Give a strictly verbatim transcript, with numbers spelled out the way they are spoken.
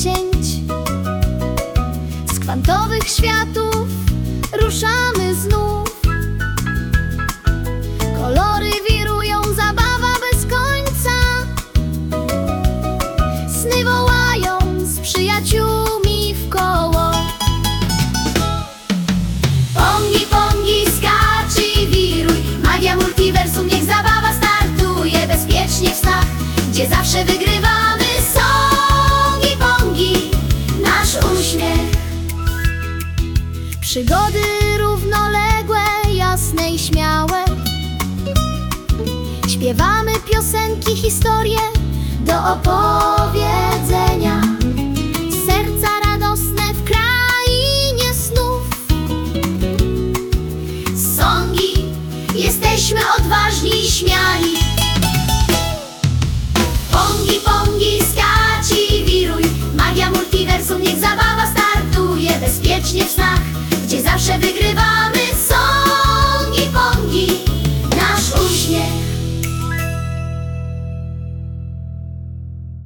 dziesięć. Z kwantowych światów ruszamy znów. Kolory wirują, zabawa bez końca. Sny wołają z przyjaciółmi w koło. Pongi, pongi, skacz i wiruj. Magia multiversum, niech zabawa startuje. Bezpiecznie w snach, gdzie zawsze wygrywamy. Songi, pongi, nasz uśmiech. Przygody równoległe, jasne i śmiałe. Śpiewamy piosenki, historie do opowiedzenia. Serca radosne w krainie snów. Songi, jesteśmy odważni i śmiali.